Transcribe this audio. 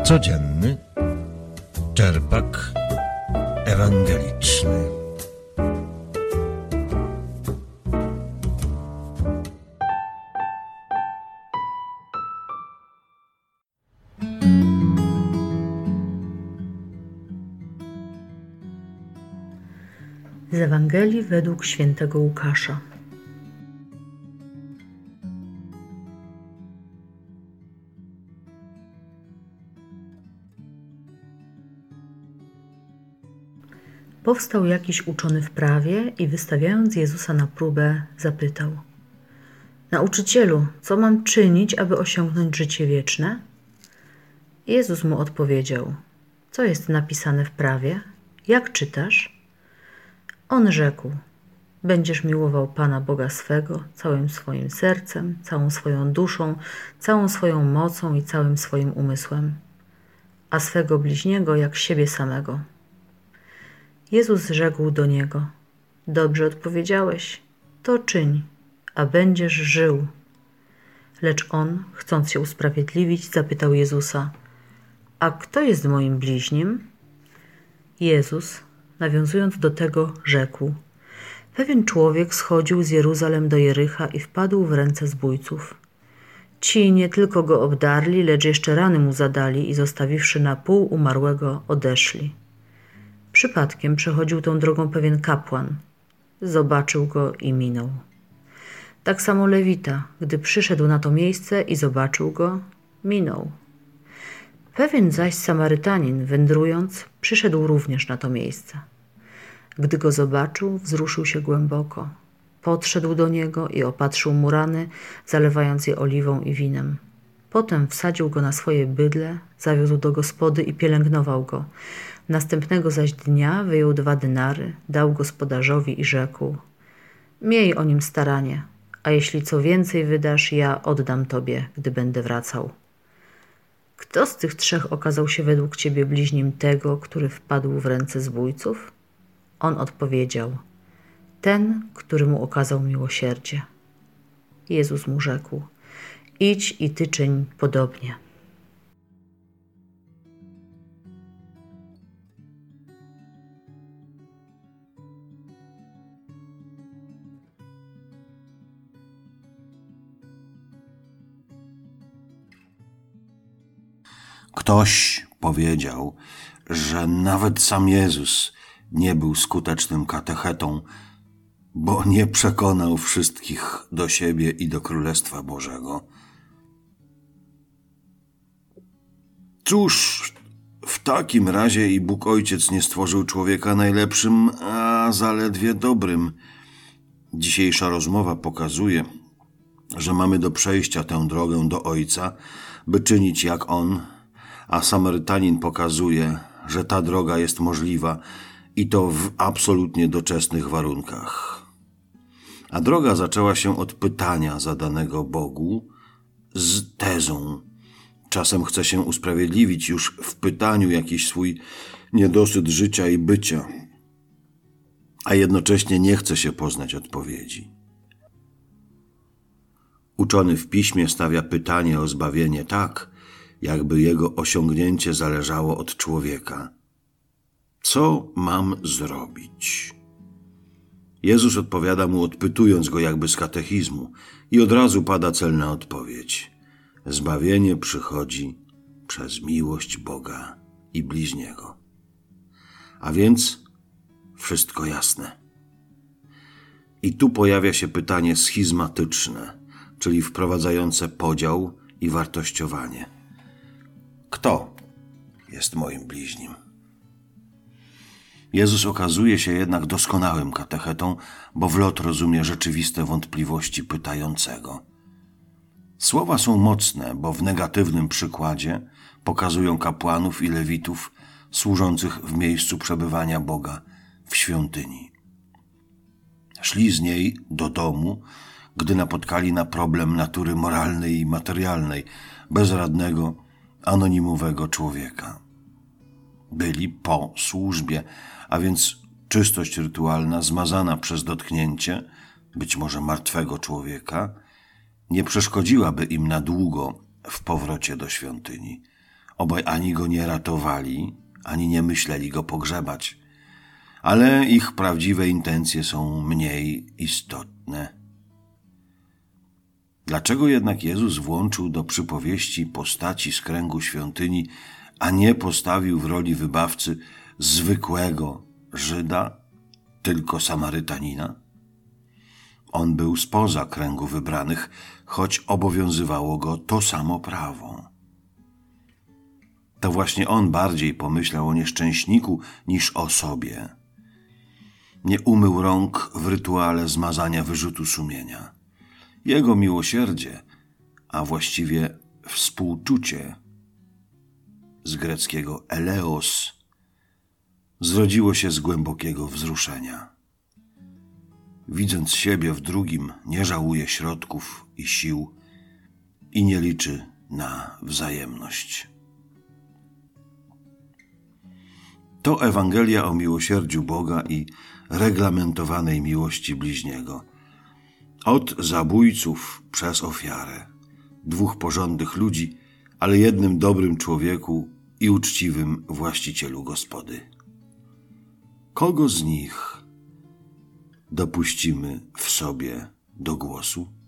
Codzienny czerpak ewangeliczny. Z Ewangelii według świętego Łukasza. Powstał jakiś uczony w prawie i wystawiając Jezusa na próbę, zapytał: Nauczycielu, co mam czynić, aby osiągnąć życie wieczne? Jezus mu odpowiedział: Co jest napisane w prawie? Jak czytasz? On rzekł: Będziesz miłował Pana Boga swego całym swoim sercem, całą swoją duszą, całą swoją mocą i całym swoim umysłem, a swego bliźniego jak siebie samego. Jezus rzekł do niego: Dobrze odpowiedziałeś, to czyń, a będziesz żył. Lecz on, chcąc się usprawiedliwić, zapytał Jezusa: A kto jest moim bliźnim? Jezus, nawiązując do tego, rzekł: Pewien człowiek schodził z Jeruzalem do Jericha i wpadł w ręce zbójców. Ci nie tylko go obdarli, lecz jeszcze rany mu zadali i zostawiwszy na pół umarłego, odeszli. Przypadkiem przechodził tą drogą pewien kapłan. Zobaczył go i minął. Tak samo Lewita, gdy przyszedł na to miejsce i zobaczył go, minął. Pewien zaś Samarytanin, wędrując, przyszedł również na to miejsce. Gdy go zobaczył, wzruszył się głęboko. Podszedł do niego i opatrzył mu rany, zalewając je oliwą i winem. Potem wsadził go na swoje bydlę, zawiózł do gospody i pielęgnował go. Następnego zaś dnia wyjął 2 denary, dał gospodarzowi i rzekł: Miej o nim staranie, a jeśli co więcej wydasz, ja oddam tobie, gdy będę wracał. Kto z tych 3 okazał się według ciebie bliźnim tego, który wpadł w ręce zbójców? On odpowiedział: Ten, który mu okazał miłosierdzie. Jezus mu rzekł: Idź i ty czyń podobnie. Ktoś powiedział, że nawet sam Jezus nie był skutecznym katechetą, bo nie przekonał wszystkich do siebie i do Królestwa Bożego. Cóż, w takim razie i Bóg Ojciec nie stworzył człowieka najlepszym, a zaledwie dobrym. Dzisiejsza rozmowa pokazuje, że mamy do przejścia tę drogę do Ojca, by czynić jak On, a Samarytanin pokazuje, że ta droga jest możliwa i to w absolutnie doczesnych warunkach. A droga zaczęła się od pytania zadanego Bogu z tezą. Czasem chce się usprawiedliwić już w pytaniu jakiś swój niedosyt życia i bycia, a jednocześnie nie chce się poznać odpowiedzi. Uczony w piśmie stawia pytanie o zbawienie tak, jakby jego osiągnięcie zależało od człowieka. Co mam zrobić? Jezus odpowiada mu, odpytując go jakby z katechizmu, i od razu pada celna odpowiedź. Zbawienie przychodzi przez miłość Boga i bliźniego. A więc wszystko jasne. I tu pojawia się pytanie schizmatyczne, czyli wprowadzające podział i wartościowanie. Kto jest moim bliźnim? Jezus okazuje się jednak doskonałym katechetą, bo w lot rozumie rzeczywiste wątpliwości pytającego. Słowa są mocne, bo w negatywnym przykładzie pokazują kapłanów i lewitów służących w miejscu przebywania Boga, w świątyni. Szli z niej do domu, gdy napotkali na problem natury moralnej i materialnej, bezradnego, anonimowego człowieka. Byli po służbie, a więc czystość rytualna zmazana przez dotknięcie, być może martwego człowieka, nie przeszkodziłaby im na długo w powrocie do świątyni. Obaj ani go nie ratowali, ani nie myśleli go pogrzebać, ale ich prawdziwe intencje są mniej istotne. Dlaczego jednak Jezus włączył do przypowieści postaci z kręgu świątyni, a nie postawił w roli wybawcy zwykłego Żyda, tylko Samarytanina? On był spoza kręgu wybranych, choć obowiązywało go to samo prawo. To właśnie on bardziej pomyślał o nieszczęśniku niż o sobie. Nie umył rąk w rytuale zmazania wyrzutu sumienia. Jego miłosierdzie, a właściwie współczucie, z greckiego eleos, zrodziło się z głębokiego wzruszenia. Widząc siebie w drugim, nie żałuje środków i sił i nie liczy na wzajemność. To Ewangelia o miłosierdziu Boga i reglamentowanej miłości bliźniego. Od zabójców przez ofiarę, 2 porządnych ludzi, ale jednym dobrym człowieku i uczciwym właścicielu gospody. Kogo z nich dopuścimy w sobie do głosu?